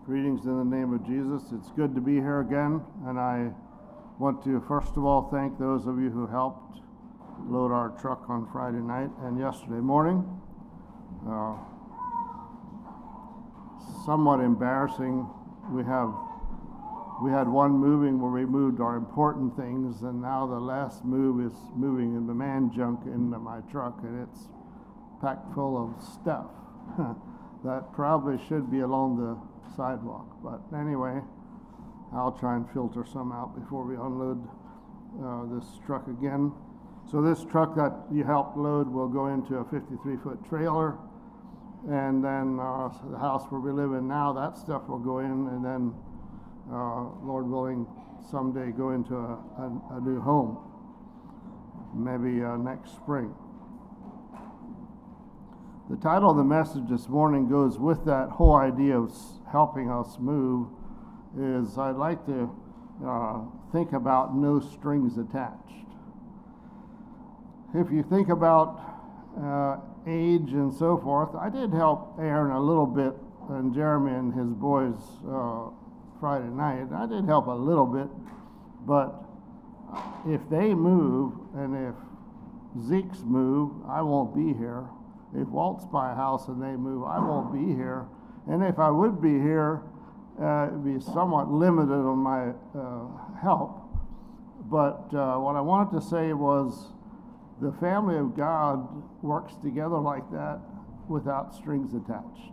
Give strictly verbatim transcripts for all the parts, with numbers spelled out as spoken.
Greetings in the name of Jesus. It's good to be here again, and I want to first of all thank those of you who helped load our truck on Friday night and yesterday morning. Uh, somewhat embarrassing. We have we had one moving where we moved our important things, and now the last move is moving in the man junk into my truck, and it's packed full of stuff that probably should be along the sidewalk. But anyway, I'll try and filter some out before we unload uh, this truck again. So this truck that you helped load will go into a fifty-three foot trailer, and then uh, the house where we live in now, that stuff will go in, and then uh, Lord willing, someday go into a, a, a new home, maybe uh, next spring. The title of the message this morning goes with that whole idea of helping us move, is I'd like to uh, think about no strings attached. If you think about uh, age and so forth, I did help Aaron a little bit and Jeremy and his boys uh, Friday night. I did help a little bit, but if they move and if Zeke's move, I won't be here. If Walt's buy a house and they move, I won't be here. And if I would be here, uh, it'd be somewhat limited on my uh, help. But uh, what I wanted to say was the family of God works together like that without strings attached.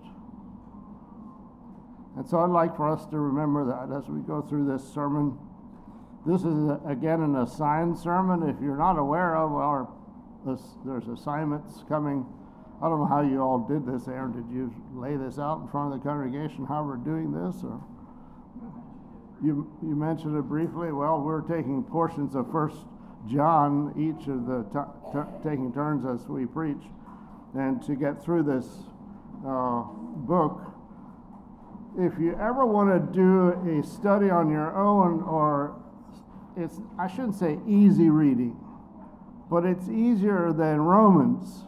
And so I'd like for us to remember that as we go through this sermon. This is, a, again, an assigned sermon. If you're not aware of our, there's assignments coming. I don't know how you all did this, Aaron. Did you lay this out in front of the congregation, how we're doing this? Or you you mentioned it briefly. Well, we're taking portions of First John, each of the t- t- taking turns as we preach. And to get through this uh, book, if you ever want to do a study on your own, or it's, I shouldn't say easy reading, but it's easier than Romans.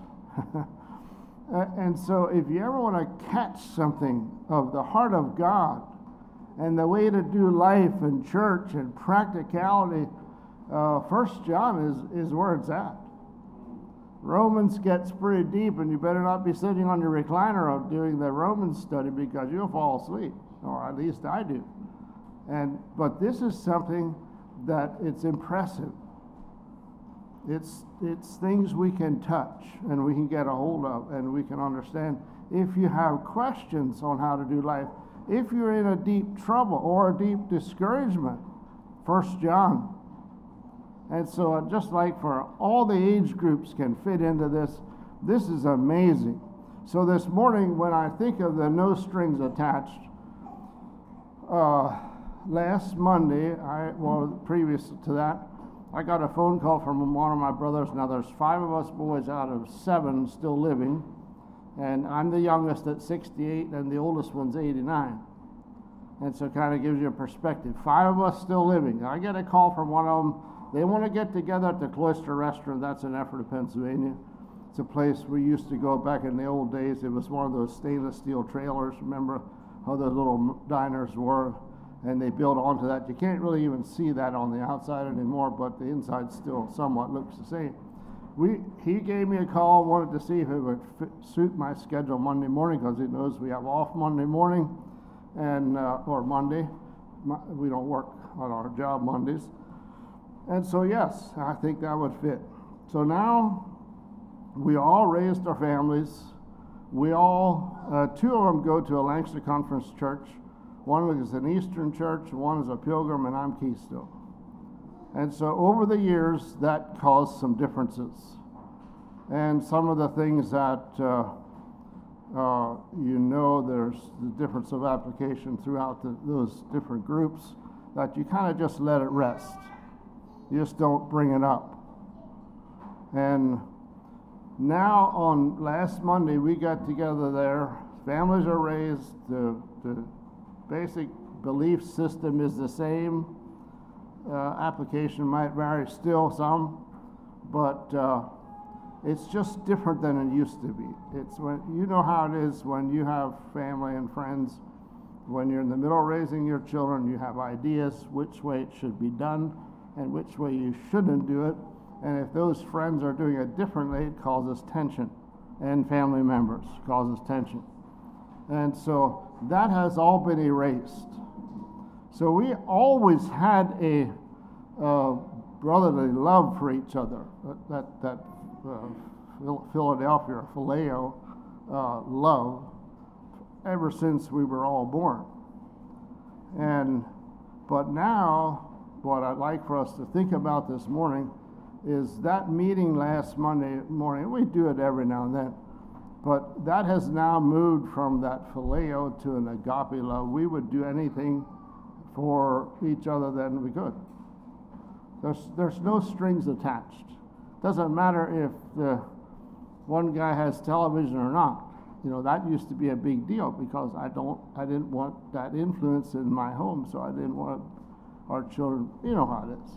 Uh, and so if you ever want to catch something of the heart of God and the way to do life and church and practicality, uh, First John is, is where it's at. Romans gets pretty deep, and you better not be sitting on your recliner doing the Romans study because you'll fall asleep, or at least I do. And but this is something that it's impressive. It's it's things we can touch and we can get a hold of and we can understand. If you have questions on how to do life, if you're in a deep trouble or a deep discouragement, First John. And so uh, just like for all the age groups can fit into this, this is amazing. So this morning when I think of the no strings attached, uh, last Monday, I well previous to that, I got a phone call from one of my brothers. Now there's five of us boys out of seven still living, and I'm the youngest at sixty-eight, and the oldest one's eighty-nine. And so it kind of gives you a perspective. Five of us still living. I get a call from one of them. They want to get together at the Cloister Restaurant. That's in Ephrata, Pennsylvania. It's a place we used to go back in the old days. It was one of those stainless steel trailers. Remember how those little diners were? And they built onto that. You can't really even see that on the outside anymore, but the inside still somewhat looks the same. We he gave me a call, wanted to see if it would fit, suit my schedule Monday morning, because he knows we have off Monday morning, and uh, or Monday. We don't work on our job Mondays. And so yes, I think that would fit. So now we all raised our families. We all, uh, two of them go to a Lancaster Conference church. One is an Eastern church, one is a Pilgrim, and I'm Keystone. And so over the years, that caused some differences. And some of the things that, uh, uh, you know, there's the difference of application throughout the, those different groups, that you kind of just let it rest. You just don't bring it up. And now on last Monday, we got together there. Families are raised, the, the basic belief system is the same. Uh, application might vary still some, but uh, it's just different than it used to be. It's when you know how it is when you have family and friends, When you're in the middle of raising your children, you have ideas which way it should be done and which way you shouldn't do it. And if those friends are doing it differently, it causes tension. And family members causes tension. And so that has all been erased. So we always had a uh, brotherly love for each other. That, that uh, Philadelphia, phileo uh, love, ever since we were all born. And but now, what I'd like for us to think about this morning is that meeting last Monday morning. We do it every now and then, but that has now moved from that phileo to an agape love. We would do anything for each other that we could. There's there's no strings attached. Doesn't matter if the one guy has television or not. You know, that used to be a big deal because I don't I didn't want that influence in my home, so I didn't want our children. You know how it is.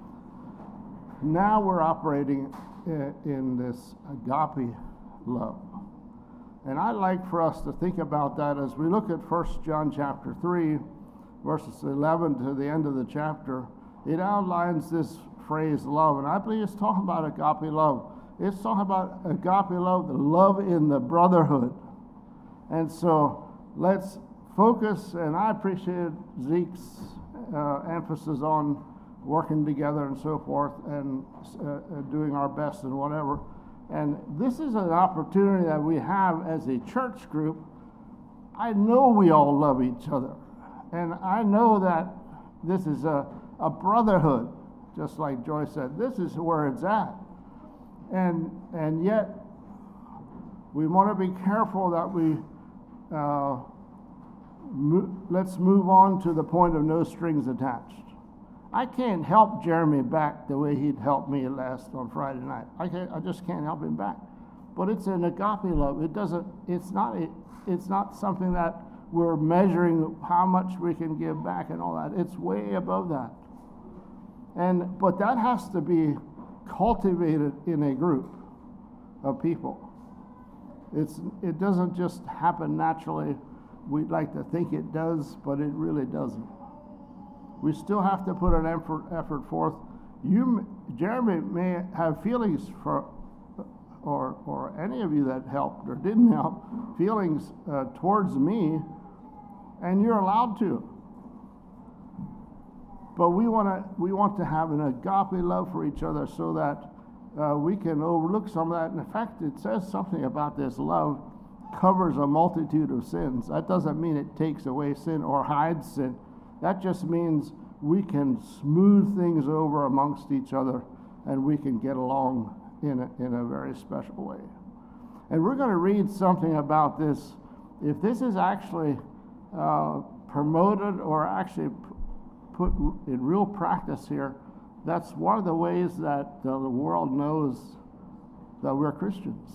Now we're operating in this agape love. And I'd like for us to think about that as we look at First John chapter three, verses eleven to the end of the chapter. It outlines this phrase love, and I believe it's talking about agape love. It's talking about agape love, the love in the brotherhood. And so let's focus, and I appreciate Zeke's uh, emphasis on working together and so forth, and uh, doing our best and whatever. And this is an opportunity that we have as a church group. I know we all love each other, and I know that this is a, a brotherhood, just like Joyce said. This is where it's at. And and yet, we want to be careful that we, uh, mo- let's move on to the point of no strings attached. I can't help Jeremy back the way he'd helped me last on Friday night. I can't, I just can't help him back. But it's an agape love. It doesn't. It's not. A, it's not something that we're measuring how much we can give back and all that. It's way above that. And but that has to be cultivated in a group of people. It's it doesn't just happen naturally. We'd like to think it does, but it really doesn't. We still have to put an effort effort forth. You, Jeremy, may have feelings for, or or any of you that helped or didn't help, feelings uh, towards me, and you're allowed to. But we want to we want to have an agape love for each other so that uh, we can overlook some of that. And in fact, it says something about this love covers a multitude of sins. That doesn't mean it takes away sin or hides sin. That just means we can smooth things over amongst each other, and we can get along in a, in a very special way. And we're going to read something about this. If this is actually uh, promoted or actually put in real practice here, that's one of the ways that uh, the world knows that we're Christians.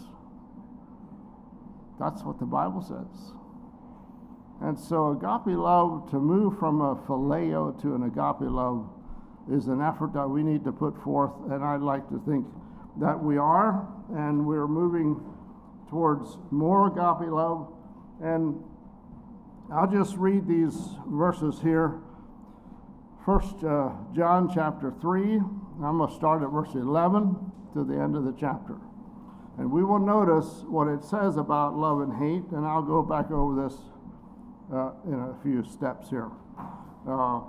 That's what the Bible says. And so agape love, to move from a phileo to an agape love, is an effort that we need to put forth, and I'd like to think that we are, and we're moving towards more agape love. And I'll just read these verses here. First uh, John chapter three, I'm going to start at verse eleven to the end of the chapter. And we will notice what it says about love and hate, and I'll go back over this uh, in a few steps here. Uh,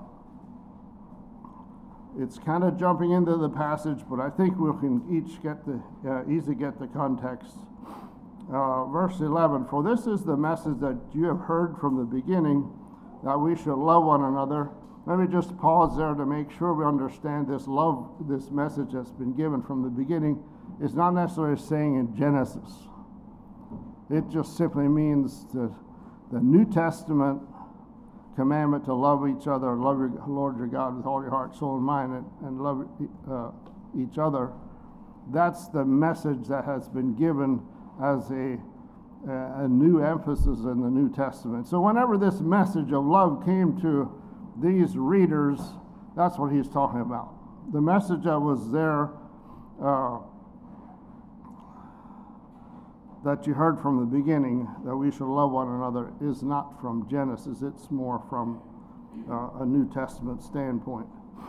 it's kind of jumping into the passage, but I think we can each get the uh, easily get the context. Uh, verse eleven, for this is the message that you have heard from the beginning, that we should love one another. Let me just pause there to make sure we understand this love, this message that's been given from the beginning is not necessarily saying in Genesis. It just simply means the, the New Testament commandment to love each other, love your Lord your God with all your heart, soul, and mind, and, and love uh, each other. That's the message that has been given as a, a new emphasis in the New Testament. So whenever this message of love came to these readers, that's what he's talking about. The message that was there, uh, that you heard from the beginning, that we should love one another, is not from Genesis. It's more from uh, a New Testament standpoint.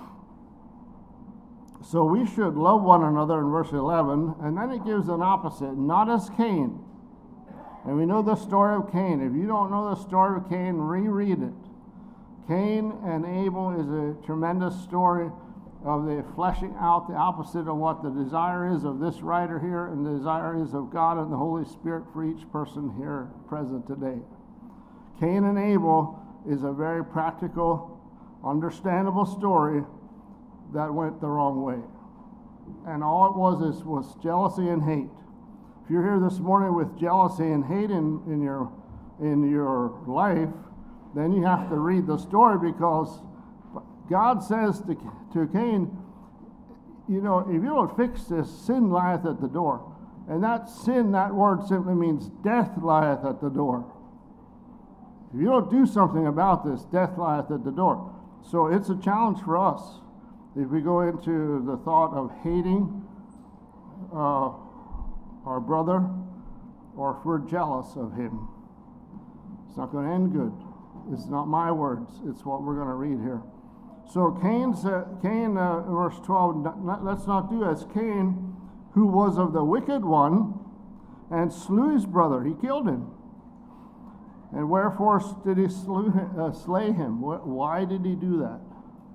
So we should love one another in verse eleven, and then it gives an opposite, not as Cain. And we know the story of Cain. If you don't know the story of Cain, reread it. Cain and Abel is a tremendous story of the fleshing out the opposite of what the desire is of this writer here and the desire is of God and the Holy Spirit for each person here present today. Cain and Abel is a very practical, understandable story that went the wrong way. And all it was is was jealousy and hate. If you're here this morning with jealousy and hate in, in your in your life, then you have to read the story, because God says to, to Cain, you know, if you don't fix this, sin lieth at the door. And that sin, that word simply means death lieth at the door. If you don't do something about this, death lieth at the door. So it's a challenge for us. If we go into the thought of hating uh, our brother, or if we're jealous of him, it's not going to end good. It's not my words. It's what we're going to read here. So Cain's, uh, Cain, uh, verse twelve, not, not, let's not do as Cain, who was of the wicked one, and slew his brother. He killed him. And wherefore did he slew him, uh, slay him? Why did he do that?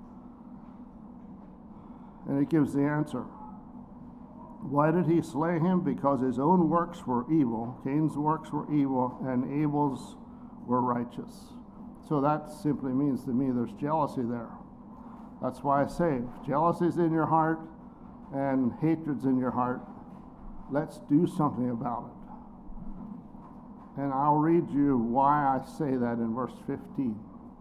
And it gives the answer. Why did he slay him? Because his own works were evil. Cain's works were evil, and Abel's were righteous. So that simply means to me there's jealousy there. That's why I say, if jealousy's in your heart and hatred's in your heart, let's do something about it. And I'll read you why I say that in verse fifteen.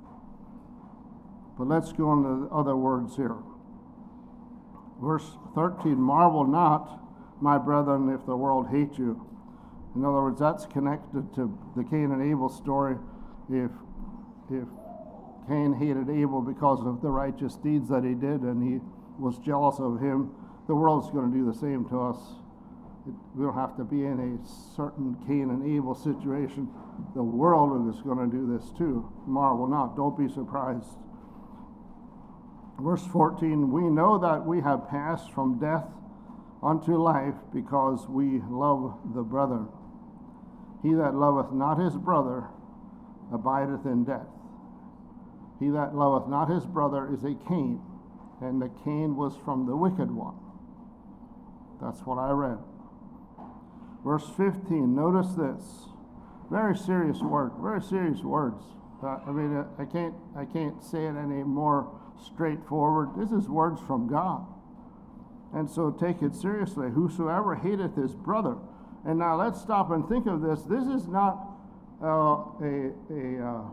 But let's go on to the other words here. Verse thirteen, marvel not, my brethren, if the world hate you. In other words, that's connected to the Cain and Abel story. If if Cain hated Abel because of the righteous deeds that he did, and he was jealous of him, the world's going to do the same to us. It, we don't have to be in a certain Cain and Abel situation. The world is going to do this too. Marvel not. Don't be surprised. Verse fourteen, we know that we have passed from death unto life, because we love the brethren. He that loveth not his brother abideth in death. He that loveth not his brother is a Cain, and the Cain was from the wicked one. That's what I read. Verse fifteen, notice this. Very serious word, very serious words. Uh, I mean, I can't, I can't say it any more straightforward. This is words from God. And so take it seriously. Whosoever hateth his brother. And now let's stop and think of this. This is not uh, a, a uh,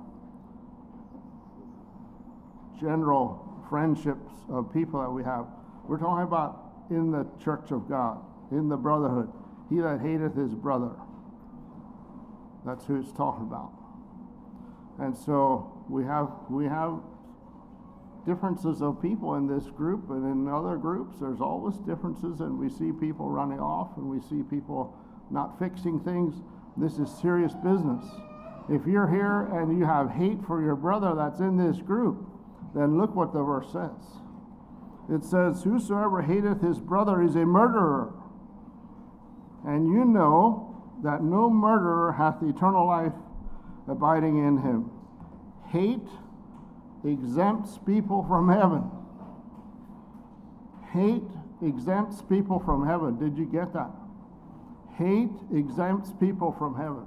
general friendships of people that we have. We're talking about in the church of God, in the brotherhood. He that hateth his brother. That's who it's talking about. And so we have we have differences of people in this group, and in other groups there's always differences, and we see people running off, and we see people not fixing things. This is serious business. If you're here and you have hate for your brother that's in this group, then look what the verse says. It says, whosoever hateth his brother is a murderer. And you know that no murderer hath eternal life abiding in him. Hate exempts people from heaven. Hate exempts people from heaven. Did you get that? Hate exempts people from heaven.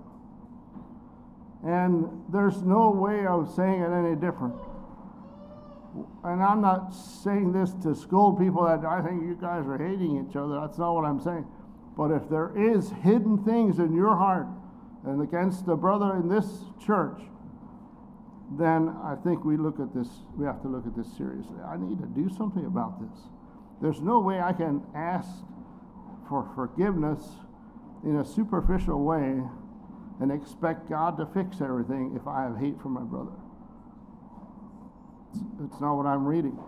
And there's no way of saying it any different. And I'm not saying this to scold people that I think you guys are hating each other. That's not what I'm saying. But if there is hidden things in your heart and against a brother in this church, then I think we look at this, we have to look at this seriously. I need to do something about this. There's no way I can ask for forgiveness in a superficial way and expect God to fix everything if I have hate for my brother. It's, it's not what I'm reading.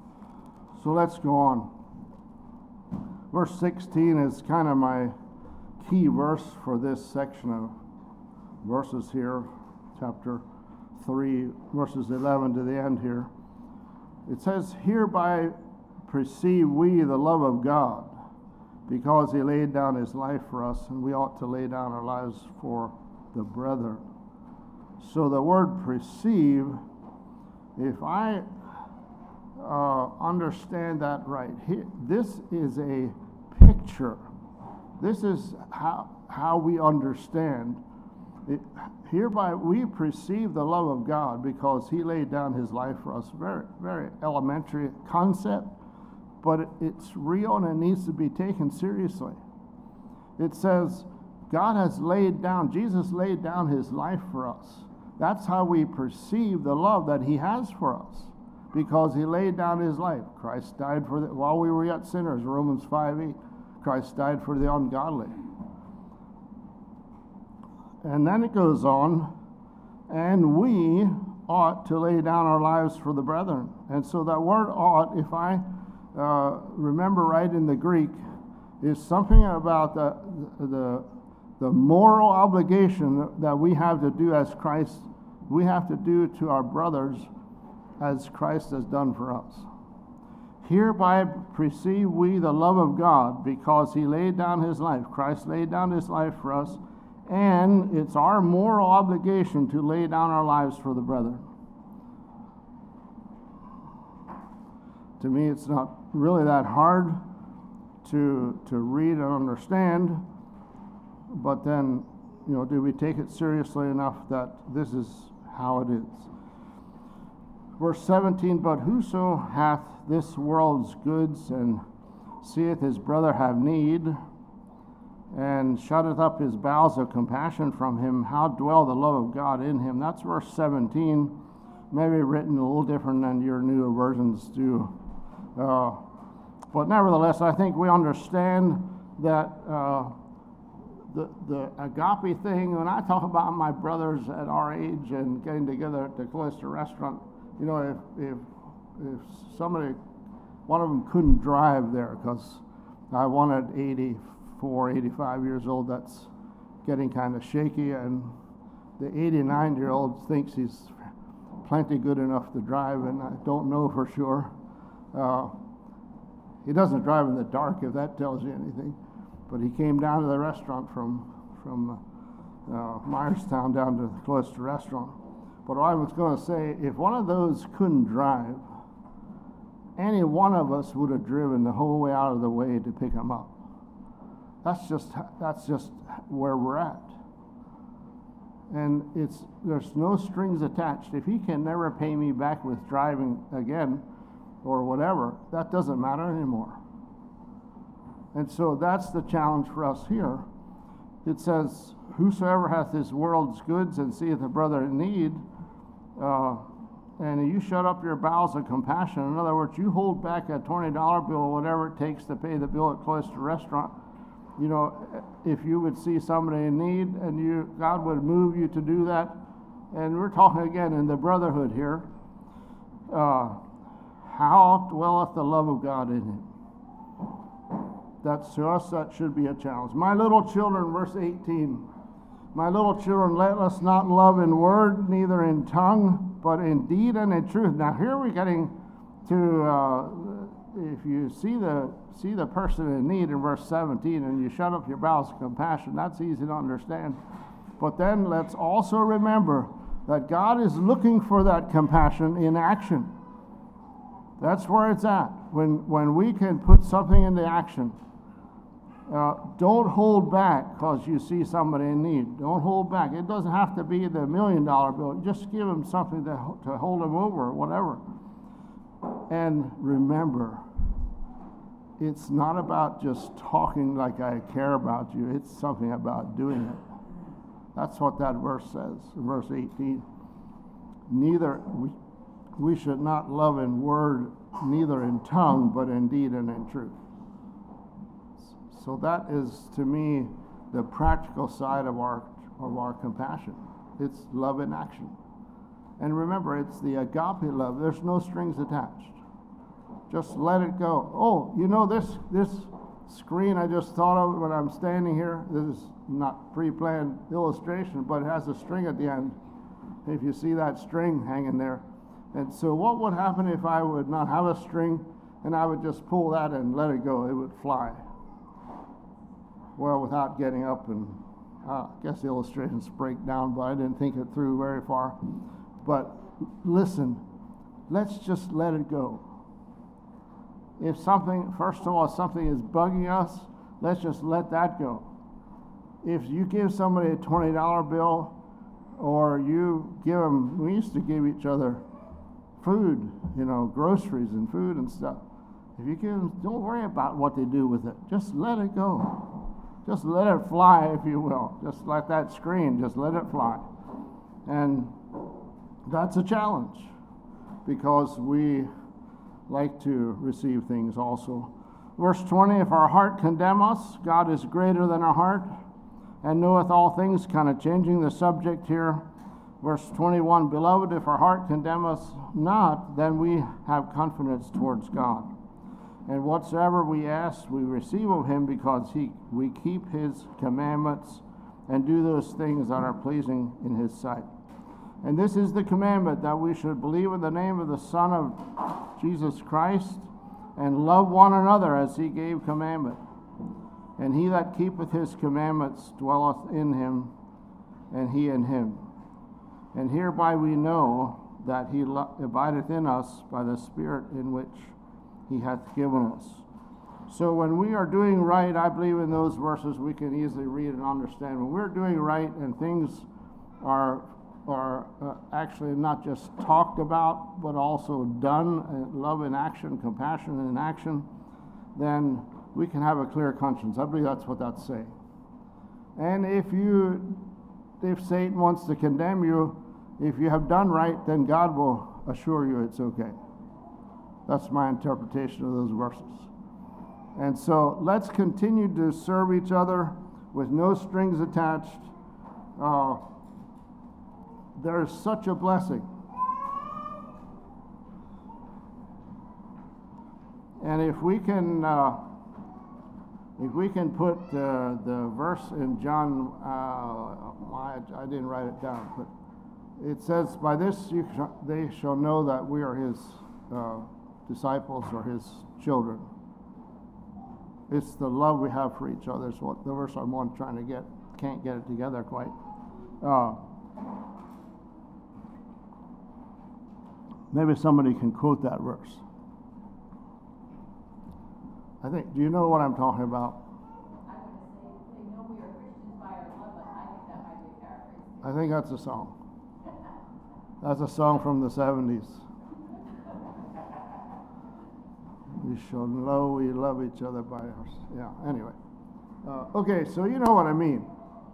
So let's go on. Verse sixteen is kind of my key verse for this section of verses here, chapter three, verses eleven to the end here. It says, "Hereby perceive we the love of God, because he laid down his life for us, and we ought to lay down our lives for the brethren." So the word perceive, if I uh, understand that right, here, this is a picture. This is how, how we understand. It, hereby we perceive the love of God because he laid down his life for us. Very, very elementary concept, but it, it's real and it needs to be taken seriously. It says, God has laid down, Jesus laid down his life for us. That's how we perceive the love that he has for us, because he laid down his life. Christ died for the, while we were yet sinners, Romans five eight. Christ died for the ungodly. And then it goes on, and we ought to lay down our lives for the brethren. And so that word ought, if I uh, remember right in the Greek, is something about the, the, the moral obligation that we have to do as Christ, we have to do to our brothers as Christ has done for us. Hereby perceive we the love of God, because he laid down his life. Christ laid down his life for us, and it's our moral obligation to lay down our lives for the brethren. To me, it's not really that hard to to read and understand, but then, you know, do we take it seriously enough that this is how it is? Verse seventeen, "But whoso hath this world's goods, and seeth his brother have need, and shutteth up his bowels of compassion from him, how dwell the love of God in him?" That's verse seventeen, maybe written a little different than your newer versions do. Uh, but nevertheless, I think we understand that uh, the, the agape thing, when I talk about my brothers at our age and getting together at the Cloister restaurant, you know, if, if, if somebody, one of them couldn't drive there because I wanted eighty-four, eighty-five years old, that's getting kind of shaky, and the eighty-nine-year-old thinks he's plenty good enough to drive, and I don't know for sure. Uh, he doesn't drive in the dark, if that tells you anything, but he came down to the restaurant from from uh, Myerstown down to the Cloister restaurant. But I was going to say, if one of those couldn't drive, any one of us would have driven the whole way out of the way to pick him up. That's just that's just where we're at. And it's there's no strings attached. If he can never pay me back with driving again or whatever, that doesn't matter anymore. And so that's the challenge for us here. It says, "Whosoever hath this world's goods and seeth a brother in need, uh, and you shut up your bowels of compassion." In other words, you hold back a twenty dollar bill or whatever it takes to pay the bill at Cloister restaurant. You know, if you would see somebody in need and you, God would move you to do that. And we're talking again in the brotherhood here. Uh, how dwelleth the love of God in him? That's to us, that should be a challenge. "My little children," verse eighteen, "My little children, let us not love in word, neither in tongue, but in deed and in truth." Now here we're getting to, uh, if you see the see the person in need in verse seventeen, and you shut up your bowels of compassion, that's easy to understand. But then let's also remember that God is looking for that compassion in action. That's where it's at. When when we can put something into action. Uh, don't hold back because you see somebody in need. Don't hold back. It doesn't have to be the million dollar bill. Just give them something to, to hold them over or whatever. And remember, it's not about just talking like I care about you. It's something about doing it. That's what that verse says, verse eighteen. Neither we, we should not love in word, neither in tongue, but in deed and in truth. So that is, to me, the practical side of our of our compassion. It's love in action. And remember, it's the agape love. There's no strings attached. Just let it go. Oh, you know, this this screen I just thought of when I'm standing here. This is not pre-planned illustration, but it has a string at the end. If you see that string hanging there. And so what would happen if I would not have a string and I would just pull that and let it go? It would fly. Well, without getting up and, uh, I guess the illustrations break down, but I didn't think it through very far. But listen, let's just let it go. If something, first of all, if something is bugging us, let's just let that go. If you give somebody a twenty dollar bill, or you give them, we used to give each other food, you know, groceries and food and stuff. If you give them, don't worry about what they do with it. Just let it go. Just let it fly, if you will. Just let that screen, just let it fly. And that's a challenge, because we like to receive things also. Verse twenty, if our heart condemn us, God is greater than our heart, and knoweth all things, kind of changing the subject here. Verse twenty-one, beloved, if our heart condemn us not, then we have confidence towards God. And whatsoever we ask, we receive of him, because he we keep his commandments and do those things that are pleasing in his sight. And this is the commandment, that we should believe in the name of the Son of Jesus Christ, and love one another as he gave commandment. And he that keepeth his commandments dwelleth in him, and he in him. And hereby we know that he lo- abideth in us by the Spirit in which he hath given us. So when we are doing right, I believe in those verses we can easily read and understand. When we're doing right and things are are uh, actually not just talked about, but also done, uh, love in action, compassion in action, then we can have a clear conscience. I believe that's what that's saying. And if you, if Satan wants to condemn you, if you have done right, then God will assure you it's okay. That's my interpretation of those verses. And so let's continue to serve each other with no strings attached. Uh, there is such a blessing. And if we can, uh, if we can put uh, the verse in John, uh, I, I didn't write it down, but it says, "By this you sh- they shall know that we are His uh, disciples or His children." It's the love we have for each other. Is what the verse I'm on trying to get. Can't get it together quite. Uh, maybe somebody can quote that verse. I think. Do you know what I'm talking about? I would say they know we are Christians by our love, but I think that might be a paraphrase. I think that's a song. That's a song from the seventies. We shall know we love each other by our... Yeah, anyway. Uh, okay, so you know what I mean.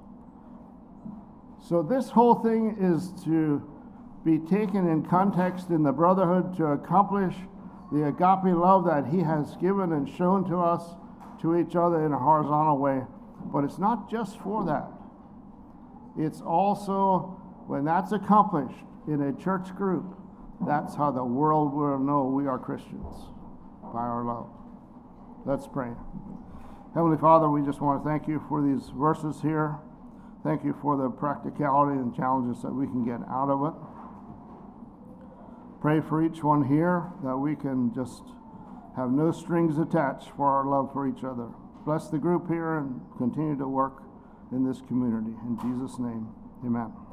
So this whole thing is to be taken in context in the brotherhood to accomplish the agape love that He has given and shown to us, to each other in a horizontal way. But it's not just for that. It's also, when that's accomplished in a church group, that's how the world will know we are Christians, by our love. Let's pray. Heavenly Father, we just want to thank you for these verses here. Thank you for the practicality and challenges that we can get out of it. Pray for each one here that we can just have no strings attached for our love for each other. Bless the group here and continue to work in this community. In Jesus' name, amen.